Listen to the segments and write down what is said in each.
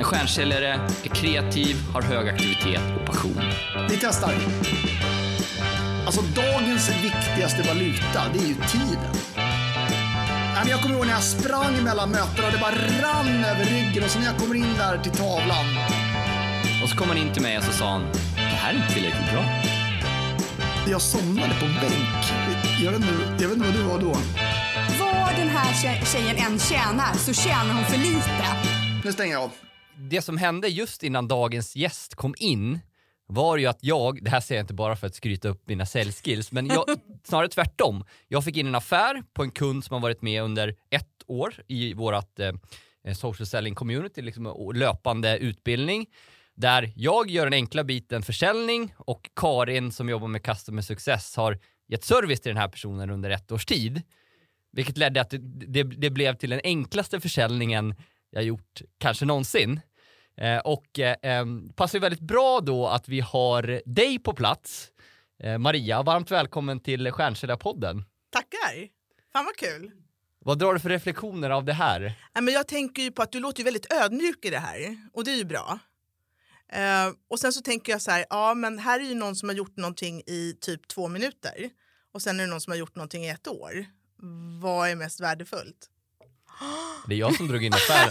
stjärnsäljare, är kreativ, har hög aktivitet och passion. Vi testar. Alltså dagens viktigaste valuta, det är ju tiden. Jag kommer ihåg när jag sprang mellan mötena och det bara rann över ryggen. Och så när jag kommer in där till tavlan. Och så kom han in till mig och så sa han, det här är inte tillräckligt bra. Jag somnade på bänk. Jag vet inte vad du var då. Vad den här tjejen än tjänar så tjänar hon för lite. Nu stänger jag av. Det som hände just innan dagens gäst kom in var ju att det här säger jag inte bara för att skryta upp mina säljskills, men snarare tvärtom. Jag fick in en affär på en kund som har varit med under 1 år i vårat social selling community, liksom löpande utbildning. Där jag gör den enkla biten försäljning och Karin som jobbar med customer success har gett service till den här personen under 1 års tid. Vilket ledde att det blev till den enklaste försäljningen jag gjort kanske någonsin. Passar ju väldigt bra då att vi har dig på plats. Maria, varmt välkommen till Stjärnsäljarpodden. Tackar. Fan vad kul. Vad drar du för reflektioner av det här? Men jag tänker ju på att du låter ju väldigt ödmjuk i det här. Och det är ju bra. Och sen så tänker jag så här, ja men här är ju någon som har gjort någonting i typ 2 minuter. Och sen är det någon som har gjort någonting i 1 år. Vad är mest värdefullt? Det är jag som drog in affären.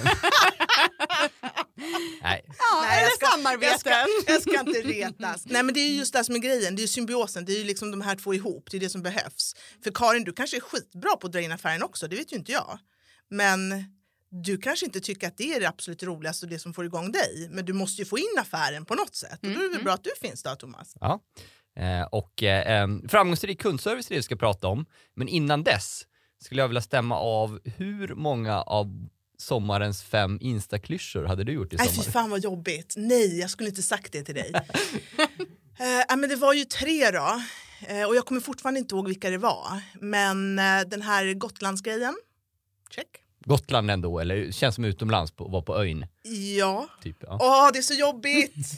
Nej. Ja, eller samarbeten. Jag ska inte retas. Nej men det är ju just det som är grejen. Det är ju symbiosen. Det är ju liksom de här två ihop. Det är det som behövs. För Karin, du kanske är skitbra på att dra in affären också. Det vet ju inte jag. Men du kanske inte tycker att det är det absolut roligaste och det som får igång dig. Men du måste ju få in affären på något sätt. Och då är det väl bra att du finns då, Thomas. Ja. Framgångsrik kundservice är det vi ska prata om. Men innan dess skulle jag vilja stämma av hur många av sommarens 5 instaklyschor hade du gjort i sommar? Nej, fy fan vad jobbigt. Nej, jag skulle inte sagt det till dig. Men det var ju 3 då. Och jag kommer fortfarande inte ihåg vilka det var. Men den här Gotlandsgrejen. Check. Gotland ändå, eller känns som utomlands var på ön? Ja. Typ, ja. Det är så jobbigt.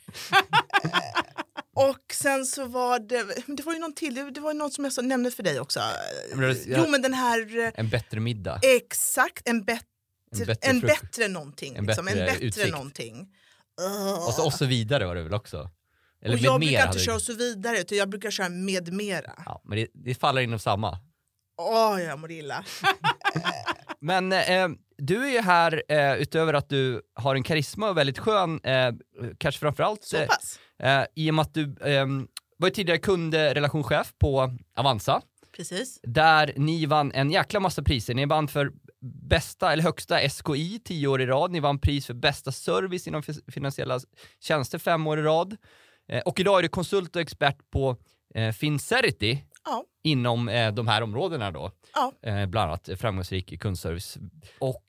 Och sen så var det var ju någon till, det var ju något som jag nämnde för dig också. Men den här... En bättre middag. Exakt, en bättre någonting. En bättre utsikt. Någonting. Och så vidare var det väl också? Eller och jag brukar inte köra så vidare, utan jag brukar köra med mera. Ja, men det faller inom samma. Jag mår illa. Men du är ju här utöver att du har en karisma och väldigt skön, kanske framförallt så pass. I och med att du var tidigare kundrelationschef på Avanza. Precis. Där ni vann en jäkla massa priser. Ni vann för bästa eller högsta SKI 10 år i rad. Ni vann pris för bästa service inom finansiella tjänster 5 år i rad. Och idag är du konsult och expert på Fincerity. Ja. Inom de här områdena då. Ja. Bland annat framgångsrik kundservice. Och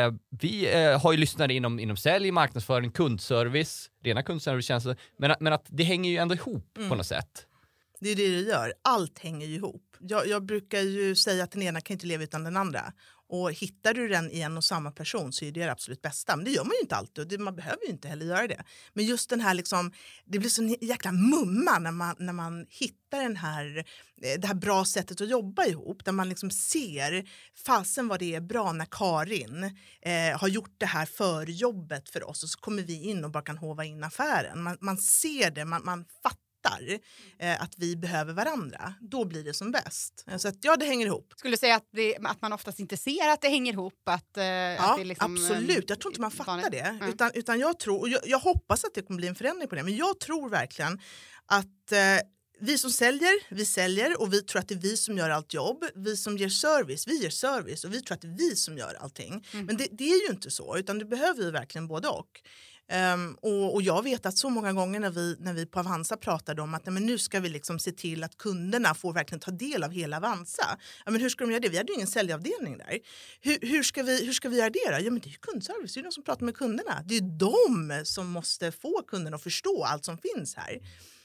vi har ju lyssnat inom sälj, marknadsföring, kundservice, rena kundservicetjänster. Men att det hänger ju ändå ihop på något sätt. Det är det gör. Allt hänger ju ihop. Jag brukar ju säga att den ena kan inte leva utan den andra. Och hittar du den i en och samma person så är det absolut bästa. Men det gör man ju inte alltid. Man behöver ju inte heller göra det. Men just den här liksom, det blir så jäkla mumma när man hittar det här bra sättet att jobba ihop. Där man liksom ser fasen vad det är bra när Karin har gjort det här förjobbet för oss. Och så kommer vi in och bara kan hova in affären. Man ser det, man fattar att vi behöver varandra. Då blir det som bäst. Så att det hänger ihop. Skulle du säga att man oftast inte ser att det hänger ihop? Att det liksom, absolut. Jag tror inte man fattar det. Utan jag tror, och jag hoppas att det kommer bli en förändring på det. Men jag tror verkligen att vi som säljer, vi säljer och vi tror att det är vi som gör allt jobb. Vi som ger service, vi ger service och vi tror att det är vi som gör allting. Men det är ju inte så, utan det behöver vi verkligen både och. Och jag vet att så många gånger när vi på Avanza pratade om att men nu ska vi liksom se till att kunderna får verkligen ta del av hela Avanza. Ja, men hur ska de göra det? Vi hade ju ingen säljavdelning där. Hur ska vi göra det då? Ja, men det är ju kundservice, det är de som pratar med kunderna. Det är de som måste få kunderna att förstå allt som finns här.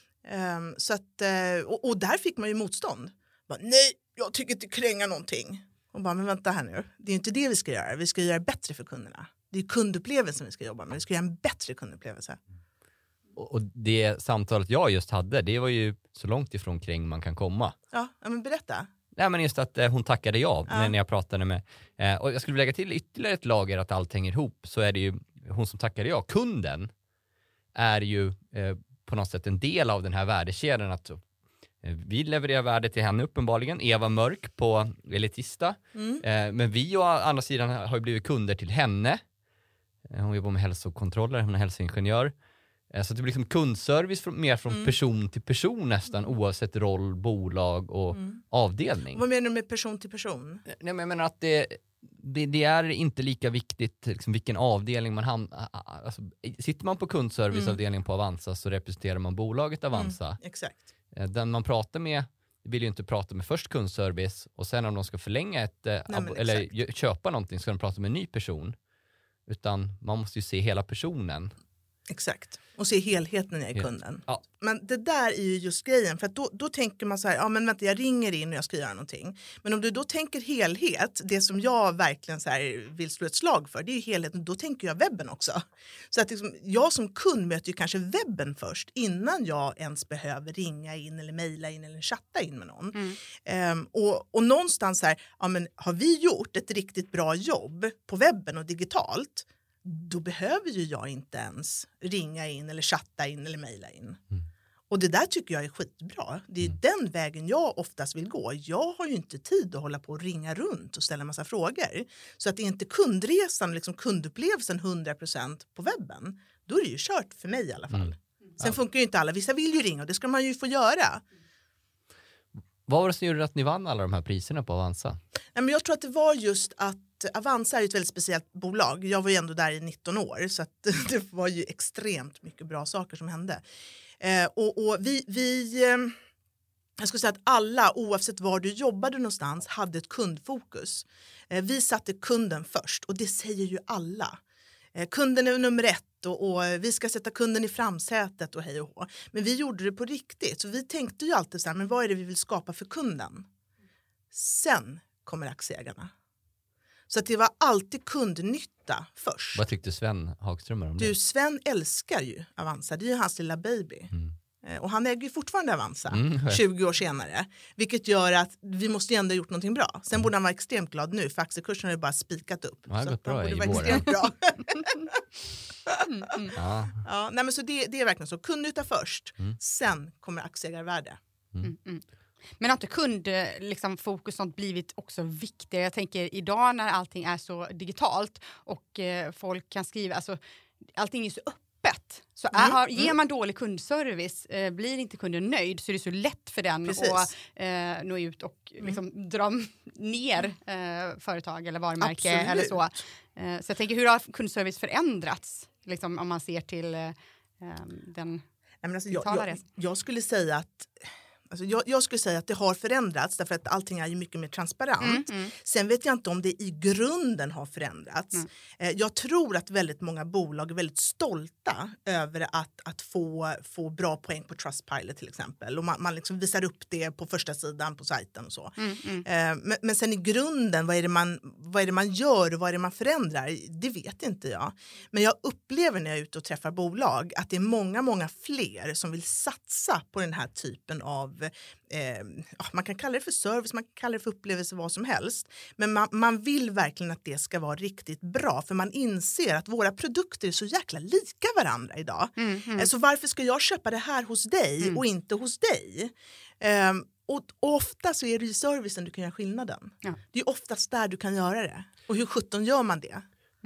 Så att, och där fick man ju motstånd. Nej, jag tycker inte kränga någonting. Och bara, men vänta här nu. Det är inte det vi ska göra. Vi ska göra bättre för kunderna. Det är kundupplevelsen vi ska jobba med. Vi ska göra en bättre kundupplevelse. Och det samtalet jag just hade, det var ju så långt ifrån kring man kan komma. Ja, men berätta. Nej, men just att hon tackade ja när jag pratade med. Och jag skulle lägga till ytterligare ett lager att allt hänger ihop. Så är det ju, hon som tackade ja, kunden, är ju på något sätt en del av den här värdekedjan. Att vi levererar värde till henne uppenbarligen. Eva Mörk på Elitista. Men vi å andra sidan har ju blivit kunder till henne. Hon jobbar med hälsokontroller, hon är hälsoingenjör. Så det blir liksom kundservice mer från person till person nästan, oavsett roll, bolag och avdelning. Vad menar du med person till person? Nej, men jag menar att det är inte lika viktigt liksom, vilken avdelning man hamnar. Alltså, sitter man på kundserviceavdelningen på Avanza så representerar man bolaget Avanza. Exakt. Den man pratar med vill ju inte prata med först kundservice och sen om de ska förlänga eller köpa någonting ska de prata med en ny person. Utan man måste ju se hela personen. Exakt. Och se helheten i kunden. Ja. Men det där är ju just grejen. För att då tänker man så här, ja men vänta, jag ringer in och jag ska göra någonting. Men om du då tänker helhet, det som jag verkligen så här vill slå ett slag för, det är ju helheten. Då tänker jag webben också. Så att liksom, jag som kund möter ju kanske webben först innan jag ens behöver ringa in eller mejla in eller chatta in med någon. Och någonstans här, ja men har vi gjort ett riktigt bra jobb på webben och digitalt, då behöver ju jag inte ens ringa in eller chatta in eller mejla in. Och det där tycker jag är skitbra. Det är den vägen jag oftast vill gå. Jag har ju inte tid att hålla på och ringa runt och ställa massa frågor. Så att det är inte kundresan, liksom kundupplevelsen 100% på webben. Då är det ju kört för mig i alla fall. Sen funkar ju inte alla. Vissa vill ju ringa och det ska man ju få göra. Vad var det som gjorde att ni vann alla de här priserna på Avanza? Nej, men jag tror att det var just att Avanza är ett väldigt speciellt bolag. Jag var ju ändå där i 19 år så att det var ju extremt mycket bra saker som hände. Och jag skulle säga att alla, oavsett var du jobbade någonstans, hade ett kundfokus. Vi satte kunden först och det säger ju alla. Kunden är nummer 1 och vi ska sätta kunden i framsätet och hej och hå. Men vi gjorde det på riktigt. Så vi tänkte ju alltid så här, men vad är det vi vill skapa för kunden? Sen kommer aktieägarna. Så att det var alltid kundnytta först. Vad tyckte Sven Hagström om det? Sven älskar ju Avanza. Det är ju hans lilla baby. Och han äger ju fortfarande Avanza 20 år senare. Vilket gör att vi måste ju ändå ha gjort någonting bra. Sen borde han vara extremt glad nu för aktiekursen har ju bara spikat upp. Ja, så gått bra borde i vara vår. extremt bra. Ja. Ja, nej, men så det är verkligen så. Kundnytta först. Sen kommer aktieägarvärde. Men har inte kundfokus liksom, blivit också viktigare? Jag tänker idag när allting är så digitalt och folk kan skriva, alltså allting är så öppet. Så ger man dålig kundservice, blir inte kunden nöjd så är det så lätt för den att nå ut och liksom, dra ner företag eller varumärke eller så. Så jag tänker, hur har kundservice förändrats? Liksom, om man ser till den digitala resan. Jag skulle säga att jag skulle säga att det har förändrats därför att allting är ju mycket mer transparent. Sen vet jag inte om det i grunden har förändrats. Jag tror att väldigt många bolag är väldigt stolta över att få bra poäng på Trustpilot till exempel. Och man liksom visar upp det på första sidan på sajten och så. Men sen i grunden, vad är det man gör och vad är det man förändrar? Det vet inte jag. Men jag upplever när jag är ute och träffar bolag att det är många, många fler som vill satsa på den här typen av man kan kalla det för service, man kan kalla det för upplevelse, vad som helst. Men man vill verkligen att det ska vara riktigt bra för man inser att våra produkter är så jäkla lika varandra idag. Så varför ska jag köpa det här hos dig och inte hos dig? Och ofta så är det ju servicen du kan göra skillnaden. Det är oftast där du kan göra det. Och hur 17 gör man det?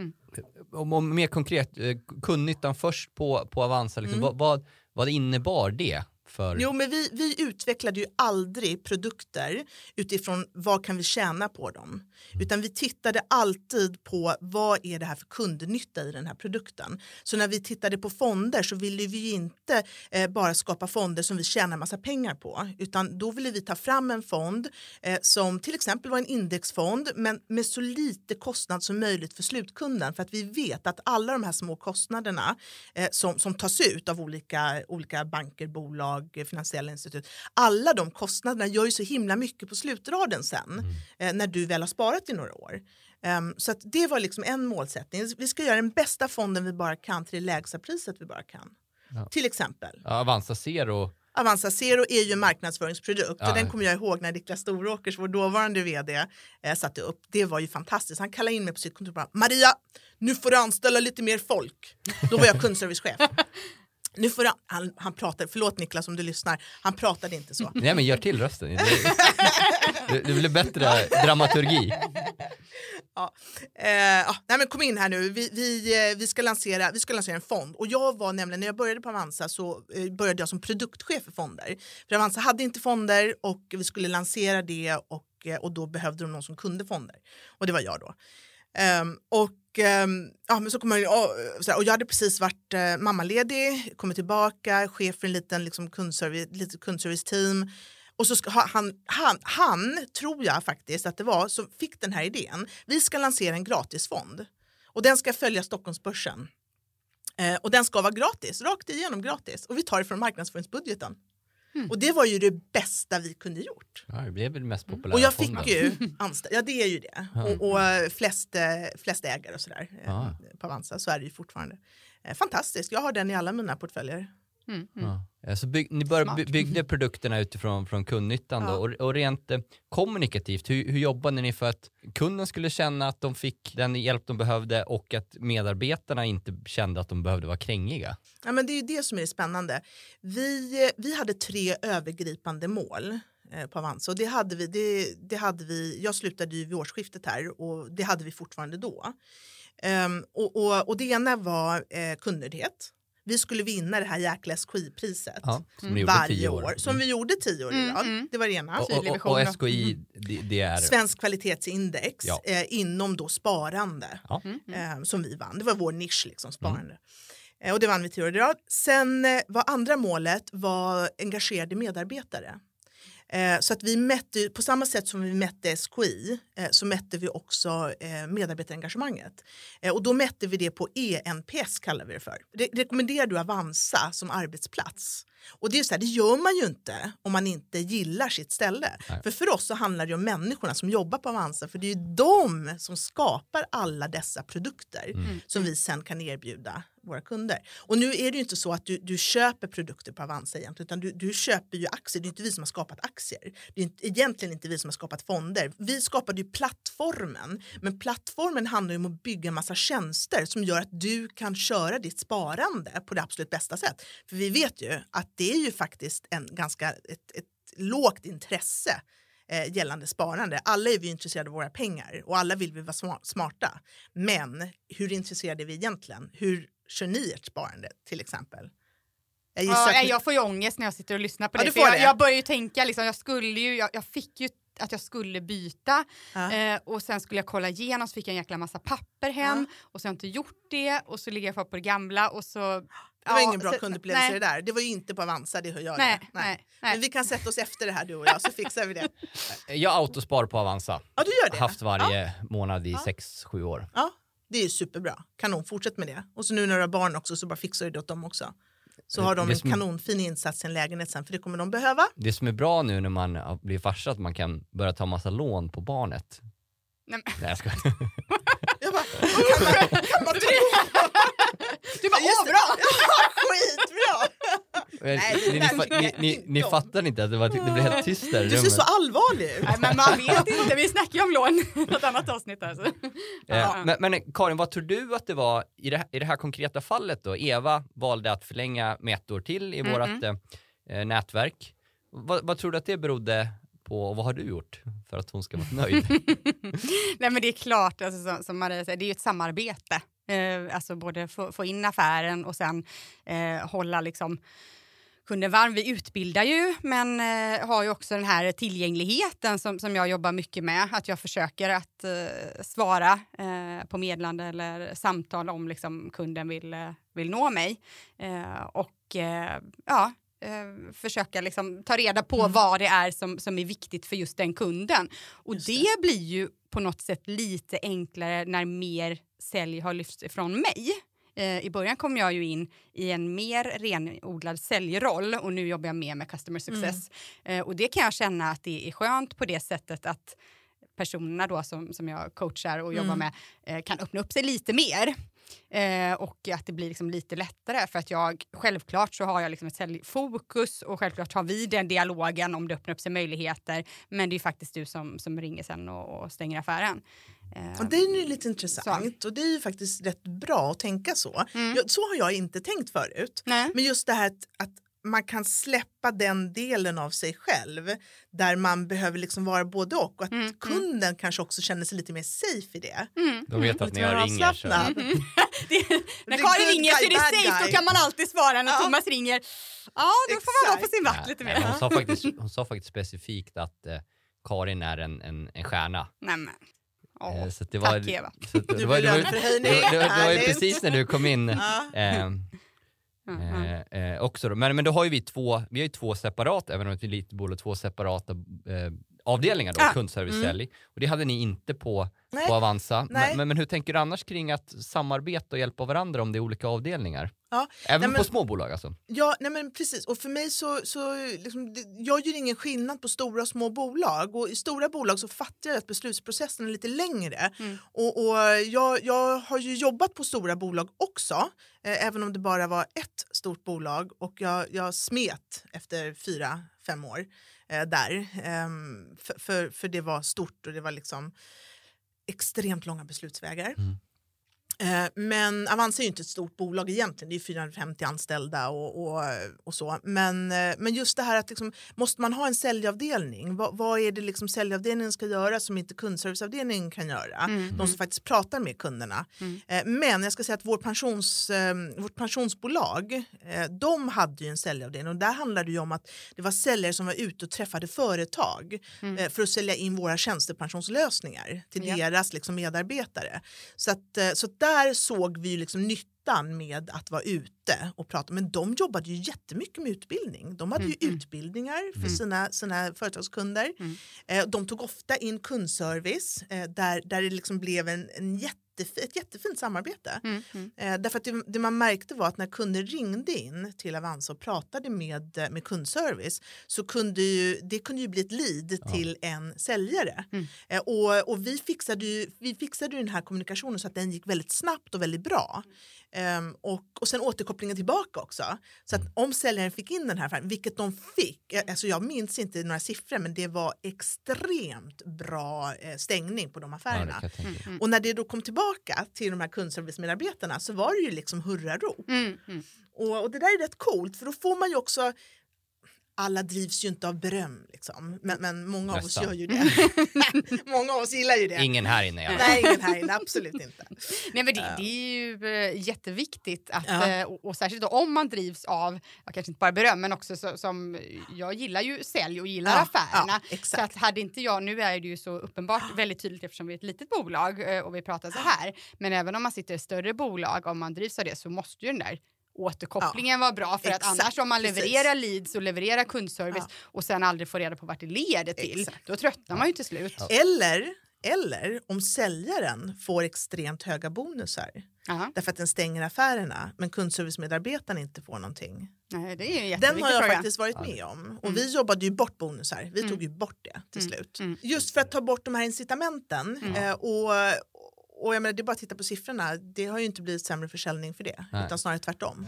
Om mer konkret, kundnyttan först på Avanza, liksom, vad innebar det? Jo, men vi utvecklade ju aldrig produkter utifrån vad kan vi tjäna på dem. Utan vi tittade alltid på vad är det här för kundnytta i den här produkten. Så när vi tittade på fonder så ville vi inte bara skapa fonder som vi tjänar massa pengar på. Utan då ville vi ta fram en fond som till exempel var en indexfond men med så lite kostnad som möjligt för slutkunden. För att vi vet att alla de här små kostnaderna som tas ut av olika banker, bolag, finansiella institut. Alla de kostnaderna gör ju så himla mycket på slutraden sen när du väl har sparat i några år. Så att det var liksom en målsättning. Vi ska göra den bästa fonden vi bara kan till det lägsta priset vi bara kan. Till exempel. Ja, Avanza Zero Avanza Zero är ju en marknadsföringsprodukt och den kommer jag ihåg när Niklas Storåkers, vår dåvarande vd, satte upp. Det var ju fantastiskt. Han kallade in mig på sitt kontor och bara, Maria, nu får du anställa lite mer folk. Då var jag kundservicechef. Nu får han pratade, förlåt Niklas om du lyssnar, han pratade inte så. Nej, men gör till rösten. Det blir bättre dramaturgi. Nej, men kom in här nu. Vi ska lansera en fond. Och jag var nämligen, när jag började på Avanza så började jag som produktchef för fonder. För Avanza hade inte fonder och vi skulle lansera det och då behövde de någon som kunde fonder. Och det var jag då. Men så kom jag, och jag hade precis varit mammaledig, kommit tillbaka, chef för en liten liksom, kundservice-team. Och så han tror jag faktiskt att det var, som fick den här idén. Vi ska lansera en gratisfond. Och den ska följa Stockholmsbörsen. Och den ska vara gratis, rakt igenom gratis. Och vi tar det från marknadsföringsbudgeten. Och det var ju det bästa vi kunde gjort. Ja, det blev väl mest populära. Och jag fick ju anställda. Ja, det är ju det. Och flest ägare och sådär på Avanza, så är det ju fortfarande. Fantastiskt, jag har den i alla mina portföljer. Så ni byggde produkterna utifrån från kundnyttan då, och rent kommunikativt, hur jobbade ni för att kunden skulle känna att de fick den hjälp de behövde och att medarbetarna inte kände att de behövde vara krängiga? Ja, men det är ju det som är spännande. Vi hade 3 övergripande mål på Avanza och det hade vi, jag slutade ju vid årsskiftet här och det hade vi fortfarande då. Och det ena var kundnöjdhet. Vi skulle vinna det här jäkla SKI-priset varje år. Som vi gjorde 10 år i rad. Det var det ena. Och SKI, det är... Svensk kvalitetsindex inom då sparande som vi vann. Det var vår nisch, liksom, sparande. Och det vann vi 10 år i rad. Sen var andra målet var engagerade medarbetare. Så att vi mätte, på samma sätt som vi mätte SKI så mätte vi också medarbetarengagemanget. Och då mätte vi det på ENPS kallar vi det för. Rekommenderar du Avanza som arbetsplats? Och det är så här, det gör man ju inte om man inte gillar sitt ställe. Nej. För oss så handlar det om människorna som jobbar på Avanza. För det är ju de som skapar alla dessa produkter som vi sen kan erbjuda våra kunder. Och nu är det ju inte så att du köper produkter på Avanza egentligen, utan du köper ju aktier. Det är inte vi som har skapat aktier. Det är egentligen inte vi som har skapat fonder. Vi skapade ju plattformen. Men plattformen handlar ju om att bygga en massa tjänster som gör att du kan köra ditt sparande på det absolut bästa sätt. För vi vet ju att det är ju faktiskt ett lågt intresse gällande sparande. Alla är vi intresserade av våra pengar och alla vill vi vara smarta. Men hur intresserade är vi egentligen? Hur kör ni ert sparande till exempel? Jag får ju ångest när jag sitter och lyssnar på det. För jag börjar ju tänka, liksom, jag fick ju att jag skulle byta och sen skulle jag kolla igenom, så fick jag en jäkla massa papper hem och så har jag inte gjort det och så ligger jag kvar på det gamla och så... Det var ingen bra kundupplevelse det där. Det var ju inte på Avanza, det hör jag. Nej. Men vi kan sätta oss efter det här du och jag, så fixar vi det. Jag autospar på Avanza. Ja, du gör det. Haft varje månad i 6-7 år. Ja, det är ju superbra. Kanon, fortsätt med det. Och så nu när du har barn också så bara fixar du det åt dem också. Så har de en kanonfin insats i en lägenhet sen, för det kommer de behöva. Det som är bra nu när man blir farsa, att man kan börja ta massa lån på barnet. Nej, jag ska. Jag bara, kan man ta du bara, bra! Skitbra! Ni fattar inte att det blev helt tyst där. Du ser så allvarlig ut. Nej, men man vet inte, vi snackar ju om lån. Något annat avsnitt alltså. Men Karin, vad tror du att det var i det här konkreta fallet då? Eva valde att förlänga med 1 år till i vårt nätverk. Vad tror du att det berodde på, och vad har du gjort för att hon ska vara nöjd? Nej, men det är klart, alltså, som Maria säger, det är ju ett samarbete. Alltså både få in affären och sen hålla liksom kunden varm. Vi utbildar ju, men har ju också den här tillgängligheten som jag jobbar mycket med. Att jag försöker att svara på meddelande eller samtal om liksom kunden vill nå mig. Försöka liksom ta reda på vad det är som är viktigt för just den kunden. Och det blir ju på något sätt lite enklare när mer sälj har lyfts ifrån mig. I början kom jag ju in i en mer renodlad säljroll och nu jobbar jag mer med customer success. Och det kan jag känna att det är skönt på det sättet att personerna då som jag coachar och jobbar med kan öppna upp sig lite mer. Och att det blir liksom lite lättare för att självklart så har jag liksom ett säljfokus och självklart har vi den dialogen om det öppnar upp sig möjligheter, men det är ju faktiskt du som ringer sen och stänger affären. Och det är ju lite intressant och det är ju faktiskt rätt bra att tänka så. Så har jag inte tänkt förut. Nej. Men just det här att man kan släppa den delen av sig själv där man behöver liksom vara både och att kunden kanske också känner sig lite mer safe i det. De vet att när jag ringer så... När Karin ringer så är det safe, då kan man alltid svara när Thomas ringer. Ja, då får man vara på sin vakt lite mer. Hon sa faktiskt specifikt att Karin är en stjärna. Nämen. Så det var, tack Eva. Det var ju precis när du kom in också då. Men då har ju vi har ju två separata, även om det är lite bolag, två separata avdelningar då, kundservice sälj. Och det hade ni inte på Avanza. Men hur tänker du annars kring att samarbeta och hjälpa varandra om det är olika avdelningar? Ja. Även på små bolag alltså? Ja, nej men precis. Och för mig så liksom, jag gör ingen skillnad på stora och små bolag. Och i stora bolag så fattar jag att beslutsprocessen är lite längre. Och jag har ju jobbat på stora bolag också. Även om det bara var ett stort bolag. Och jag smet efter 4-5 år där. För det var stort och det var liksom extremt långa beslutsvägar. Men Avanza är ju inte ett stort bolag egentligen, det är 450 anställda och så. Men just det här att liksom, måste man ha en säljavdelning? Vad är det liksom säljavdelningen ska göra som inte kundserviceavdelningen kan göra? De som faktiskt pratar med kunderna. Men jag ska säga att vårt pensionsbolag, de hade ju en säljavdelning och där handlade det ju om att det var säljare som var ute och träffade företag för att sälja in våra tjänstepensionslösningar till deras liksom, medarbetare. Så där såg vi ju liksom nyttan med att vara ute och prata. Men de jobbade ju jättemycket med utbildning. De hade ju utbildningar för sina företagskunder. De tog ofta in kundservice där det liksom blev ett jättefint samarbete. Därför att det man märkte var att när kunder ringde in till Avanza och pratade med kundservice så kunde ju bli ett lead till en säljare. Och vi fixade ju den här kommunikationen så att den gick väldigt snabbt och väldigt bra. Och sen återkopplingen tillbaka också. Så att om säljaren fick in den här affären, vilket de fick, alltså jag minns inte några siffror, men det var extremt bra stängning på de affärerna. Och när det då kom tillbaka till de här kundservicemedarbetarna så var det ju liksom hurrarop. Och det där är rätt coolt, för då får man ju också, alla drivs ju inte av beröm liksom. Men många av oss gör ju det. Många av oss gillar ju det. Ingen här inne. Nej, ingen här inne, absolut inte. Nej, men det är ju jätteviktigt att, och särskilt då, om man drivs av, kanske inte bara beröm, men också som jag gillar ju sälj och gillar affärerna. Så att hade inte jag, nu är det ju så uppenbart väldigt tydligt eftersom vi är ett litet bolag och vi pratar så här. Men även om man sitter i ett större bolag, om man drivs av det så måste ju den där återkopplingen var bra, för att annars om man levererar leads och levererar kundservice och sen aldrig får reda på vart det leder till, då tröttnar man ju till slut. Eller om säljaren får extremt höga bonusar därför att den stänger affärerna, men kundservicemedarbetarna inte får någonting. Nej, det är den har jag faktiskt varit med om. Och vi jobbade ju bort bonusar. Vi tog ju bort det till slut. Just för att ta bort de här incitamenten. Och jag menar, det är bara att titta på siffrorna. Det har ju inte blivit sämre försäljning för det. Utan snarare tvärtom.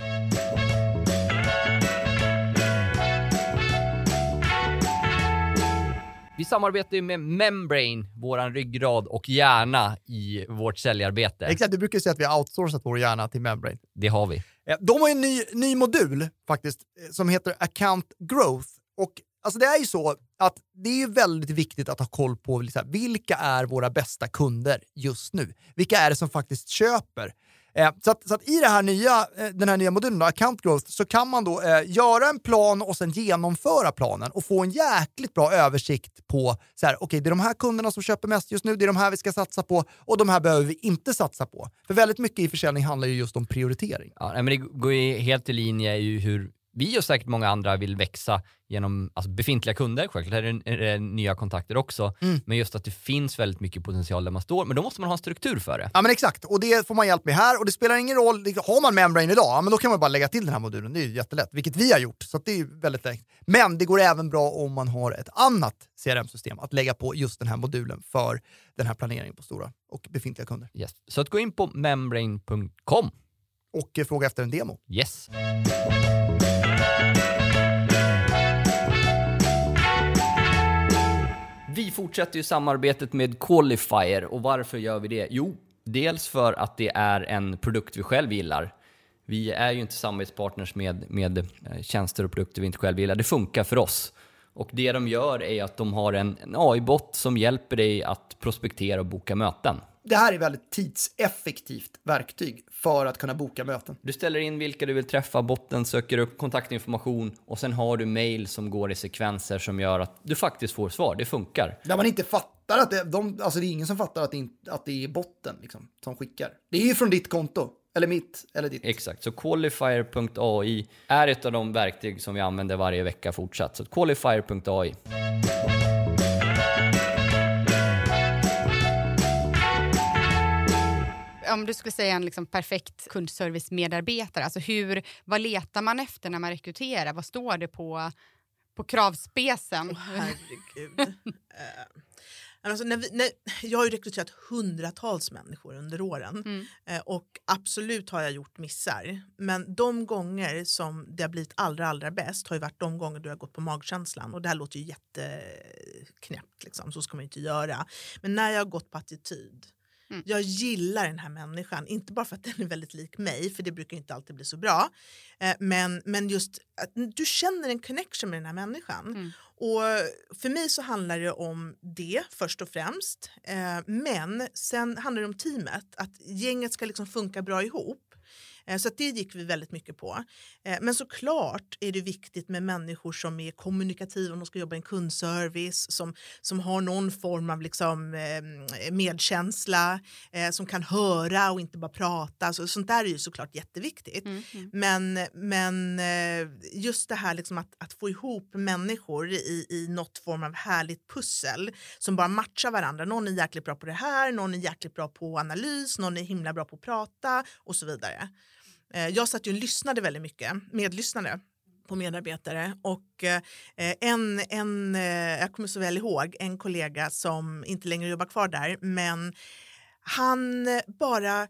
Vi samarbetar ju med Membrane, våran ryggrad och hjärna i vårt säljarbete. Exakt, du brukar säga att vi har outsourcat vår hjärna till Membrane. Det har vi. De har en ny modul faktiskt som heter Account Growth. Och alltså det är ju så att det är väldigt viktigt att ha koll på liksom, vilka är våra bästa kunder just nu. Vilka är det som faktiskt köper? Så att i den här nya modulen, då, Account Growth, så kan man då göra en plan och sen genomföra planen och få en jäkligt bra översikt på så här, okej, det är de här kunderna som köper mest just nu, det är de här vi ska satsa på och de här behöver vi inte satsa på. För väldigt mycket i försäljning handlar ju just om prioritering. Ja, men det går ju helt i linje i hur vi och säkert många andra vill växa genom befintliga kunder. Självklart är det nya kontakter också. Men just att det finns väldigt mycket potential där man står. Men då måste man ha en struktur för det. Ja, men exakt. Och det får man hjälp med här. Och det spelar ingen roll. Har man Membrane idag, men då kan man bara lägga till den här modulen. Det är ju jättelätt. Vilket vi har gjort. Så att det är ju väldigt lätt. Men det går även bra om man har ett annat CRM-system att lägga på just den här modulen för den här planeringen på stora och befintliga kunder. Yes. Så att gå in på membrane.com. Och fråga efter en demo. Yes. Vi fortsätter ju samarbetet med Qualifier, och varför gör vi det? Jo, dels för att det är en produkt vi själv gillar. Vi är ju inte samarbetspartners med tjänster och produkter vi inte själv gillar. Det funkar för oss. Och det de gör är att de har en AI-bot som hjälper dig att prospektera och boka möten. Det här är väldigt tidseffektivt verktyg för att kunna boka möten. Du ställer in vilka du vill träffa, botten söker upp kontaktinformation och sen har du mail som går i sekvenser som gör att du faktiskt får svar. Det funkar. Där man inte fattar att det är ingen som fattar att det är botten liksom, som skickar. Det är ju från ditt konto. Eller mitt, eller ditt. Exakt, så Qualifier.ai är ett av de verktyg som vi använder varje vecka fortsatt. Så Qualifier.ai. Om du skulle säga en liksom perfekt kundservice-medarbetare, alltså vad letar man efter när man rekryterar? Vad står det på kravspecen? Herregud. Alltså jag har ju rekryterat hundratals människor under åren och absolut har jag gjort missar. Men de gånger som det har blivit allra bäst har ju varit de gånger du har gått på magkänslan. Och det här låter ju jätteknäppt liksom, så ska man inte göra. Men när jag har gått på attityd, jag gillar den här människan, inte bara för att den är väldigt lik mig, för det brukar inte alltid bli så bra, men just att du känner en connection med den här människan. Och för mig så handlar det om det först och främst, men sen handlar det om teamet, att gänget ska liksom funka bra ihop. Så att det gick vi väldigt mycket på. Men såklart är det viktigt med människor som är kommunikativa, om de ska jobba i en kundservice, som har någon form av liksom, medkänsla, som kan höra och inte bara prata. Så, sånt där är ju såklart jätteviktigt. Men just det här liksom att få ihop människor i något form av härligt pussel som bara matchar varandra. Någon är jäkligt bra på det här, någon är jäkligt bra på analys, någon är himla bra på att prata och så vidare. Jag satt ju och lyssnade väldigt mycket, medlyssnade på medarbetare, och jag kommer så väl ihåg en kollega som inte längre jobbar kvar där, men han bara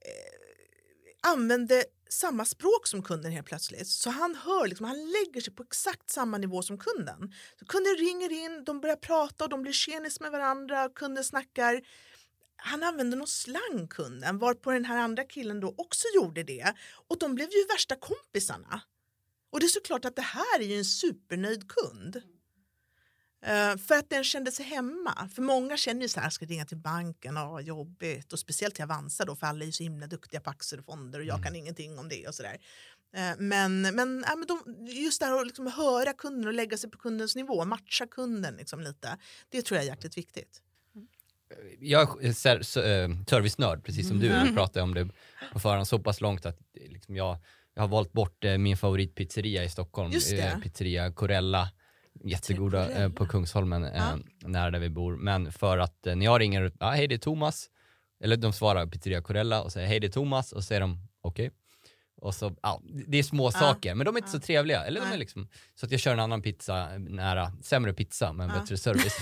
använde samma språk som kunden helt plötsligt. Så han lägger sig på exakt samma nivå som kunden. Så kunden ringer in, de börjar prata och de blir tjenis med varandra, kunden snackar. Han använde någon slang, kunden, varpå den här andra killen då också gjorde det. Och de blev ju värsta kompisarna. Och det är såklart att det här är ju en supernöjd kund. För att den kände sig hemma. För många känner ju så här, ska ringa till banken, jobbigt. Och speciellt till Avanza då, för alla är ju så himla duktiga på aktier och fonder. Och jag kan ingenting om det och sådär. Men just det här att liksom höra kunden och lägga sig på kundens nivå, matcha kunden liksom lite. Det tror jag är jäkligt viktigt. Jag är servicenörd, precis som du pratade om det på förhand, så pass långt att liksom jag har valt bort min favoritpizzeria i Stockholm, pizzeria Corella, jättegoda på Kungsholmen, nära där vi bor. Men för att när jag ringer, hej det är Thomas, eller de svarar pizzeria Corella och säger hej det är Thomas, och säger de okej. Och så, det är små saker, men de är inte så trevliga. Eller de är liksom, så att jag kör en annan pizza nära, sämre pizza men bättre service.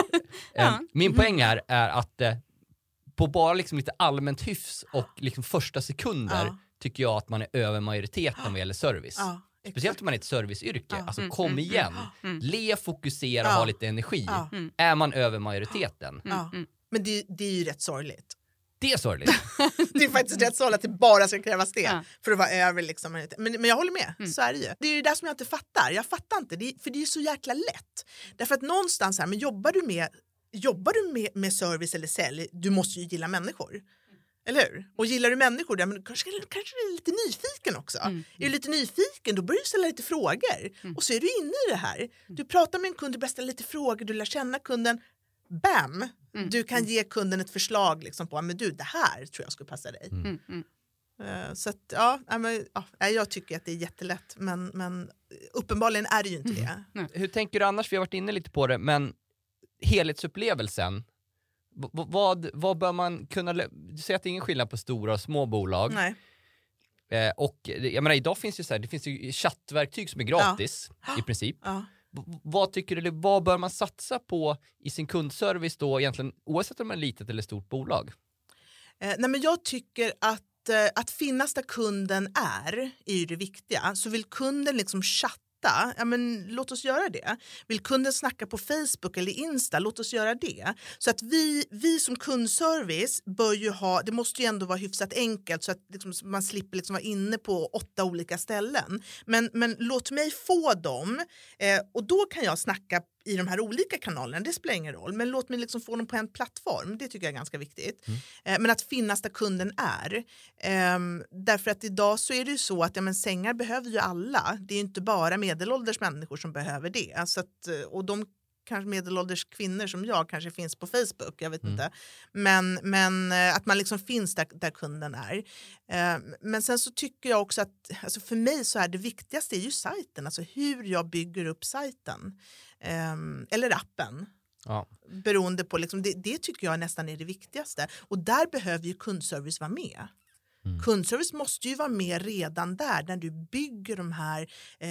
Min poäng här är att på bara liksom lite allmänt hyfs och liksom första sekunder tycker jag att man är över majoriteten vad gäller service. Speciellt om man är ett serviceyrke. Alltså kom igen. Le, fokusera, ha lite energi. Är man över majoriteten. Men det är ju rätt sorgligt. Det är sorgligt. Det är faktiskt rätt sorgligt att det bara ska krävas det för att vara över liksom. Men jag håller med, så är det ju. Det är ju det som jag inte fattar. Jag fattar inte, för det är så jäkla lätt. Därför att någonstans här, men jobbar du med service eller sälj, du måste ju gilla människor. Eller hur? Och gillar du människor, ja, men kanske du är lite nyfiken också. Är du lite nyfiken, då börjar du ställa lite frågor. Och så är du inne i det här. Du pratar med en kund, du börjar ställa lite frågor, du lär känna kunden. Bam! Du kan ge kunden ett förslag liksom på, men du, det här tror jag skulle passa dig. Så att, jag tycker att det är jättelätt, men uppenbarligen är det ju inte det. Hur tänker du annars? Vi har varit inne lite på det, men helhetsupplevelsen, vad bör man kunna... Du säger att det är ingen skillnad på stora och små bolag. Nej. Och jag menar, idag finns det finns ju chattverktyg som är gratis i princip. Ja. Vad tycker du, vad bör man satsa på i sin kundservice då egentligen, oavsett om man är litet eller stort bolag? Nej, men jag tycker att finnas där kunden är ju det viktiga. Så vill kunden liksom chatta, ja men låt oss göra det. Vill kunden snacka på Facebook eller Insta, låt oss göra det. Så att vi som kundservice bör ju ha, det måste ju ändå vara hyfsat enkelt så att liksom man slipper liksom vara inne på 8 olika ställen. Men låt mig få dem och då kan jag snacka i de här olika kanalerna, det spelar ingen roll. Men låt mig liksom få dem på en plattform, det tycker jag är ganska viktigt. Men att finnas där kunden är. Därför att idag så är det ju så att sängar behöver ju alla. Det är ju inte bara medelålders människor som behöver det. Så att, och de kanske medelålders kvinnor som jag kanske finns på Facebook, jag vet inte. Men att man liksom finns där kunden är. Men sen så tycker jag också att alltså för mig så är det viktigaste är ju sajten. Alltså hur jag bygger upp sajten. Eller appen. Ja. Beroende på liksom, det tycker jag nästan är det viktigaste. Och där behöver ju kundservice vara med. Kundservice måste ju vara med redan där när du bygger de här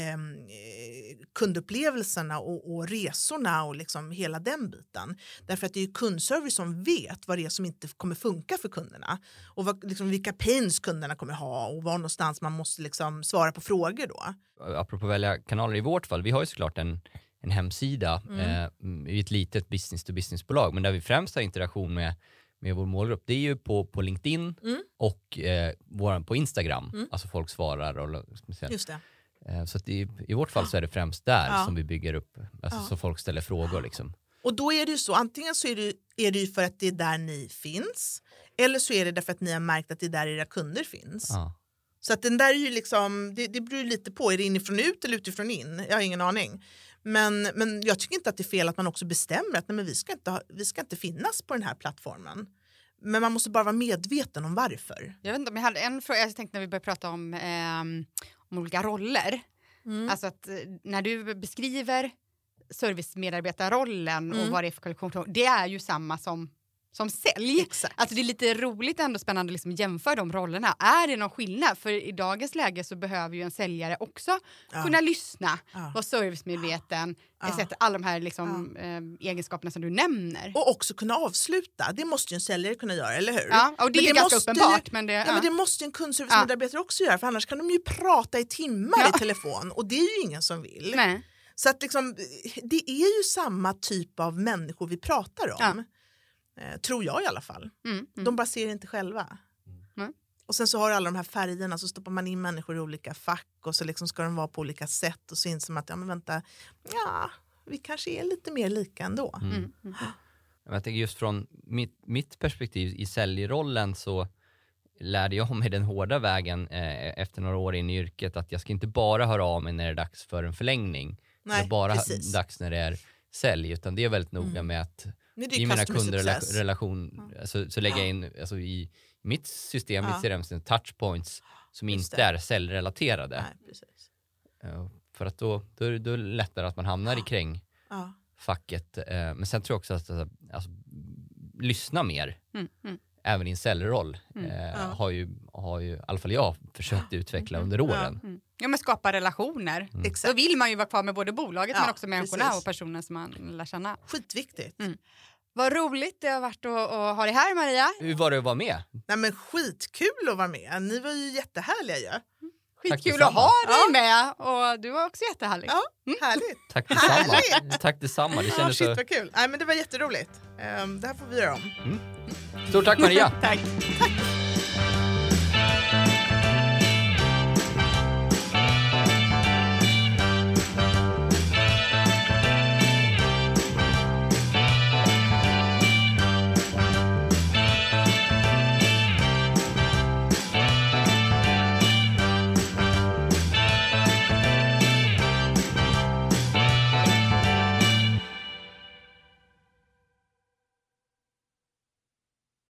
kundupplevelserna och resorna och liksom hela den biten. Därför att det är ju kundservice som vet vad det är som inte kommer funka för kunderna. Och liksom, vilka pains kunderna kommer ha och var någonstans man måste liksom svara på frågor då. Apropå välja kanaler i vårt fall, vi har ju såklart en hemsida i ett litet business-to-business-bolag, men där vi främst har interaktion med vår målgrupp, det är ju på LinkedIn och på Instagram. Alltså folk svarar. Och, just det. Så att i vårt fall så är det främst där som vi bygger upp, alltså så folk ställer frågor liksom. Och då är det ju så, antingen så är det ju för att det är där ni finns, eller så är det därför att ni har märkt att det är där era kunder finns. Ja. Så att den där är ju liksom, det beror lite på, är det inifrån ut eller utifrån in? Jag har ingen aning. Men jag tycker inte att det är fel att man också bestämmer att nej, men vi ska inte finnas på den här plattformen. Men man måste bara vara medveten om varför. Jag vet inte om jag hade en fråga, jag tänkte när vi började prata om olika roller. Alltså att när du beskriver servicemedarbetarrollen och vad det är för kollektion, det är ju samma som sälj. Exakt. Alltså det är lite roligt ändå spännande liksom jämföra de rollerna. Är det någon skillnad? För i dagens läge så behöver ju en säljare också kunna lyssna, vara servicemedveten, etc. Alla de här liksom, egenskaperna som du nämner. Och också kunna avsluta. Det måste ju en säljare kunna göra, eller hur? Ja, och det är ganska uppenbart. Men det måste ju en kundservicemedarbetare också göra, för annars kan de ju prata i timmar i telefon och det är ju ingen som vill. Nej. Så att liksom, det är ju samma typ av människor vi pratar om. Ja. Tror jag i alla fall. De bara ser det inte själva. Och sen så har alla de här färgerna, så stoppar man in människor i olika fack och så liksom ska de vara på olika sätt och så inser man att vi kanske är lite mer lika ändå. Jag tänker just från mitt perspektiv i säljrollen så lärde jag mig den hårda vägen efter några år in i yrket att jag ska inte bara höra av mig när det är dags för en förlängning. Nej, bara precis. Dags när det är sälj, utan det är väldigt noga med att i mina kundrelation så lägger jag in alltså i mitt system, mitt CRM, touchpoints som inte är säljrelaterade. Nej, precis. För att då är det lättare att man hamnar i krängfacket. Men sen tror jag också att alltså, lyssna mer. Även i en säljroll har ju i alla fall jag försökt utveckla under åren. Ja, men skapa relationer. Då vill man ju vara kvar med både bolaget men också människorna och personer som man lär känna. Skitviktigt. Vad roligt det har varit att ha dig här, Maria. Hur var det att vara med? Nej, men skitkul att vara med. Ni var ju jättehärliga ju. Skitkul att ha dig med. Och du var också jättehärlig. Ja, härligt. Tack detsamma. Tack detsamma. Det kändes shit vad kul. Nej, men det var jätteroligt. Det här får vi göra om. Stort tack, Maria. Tack.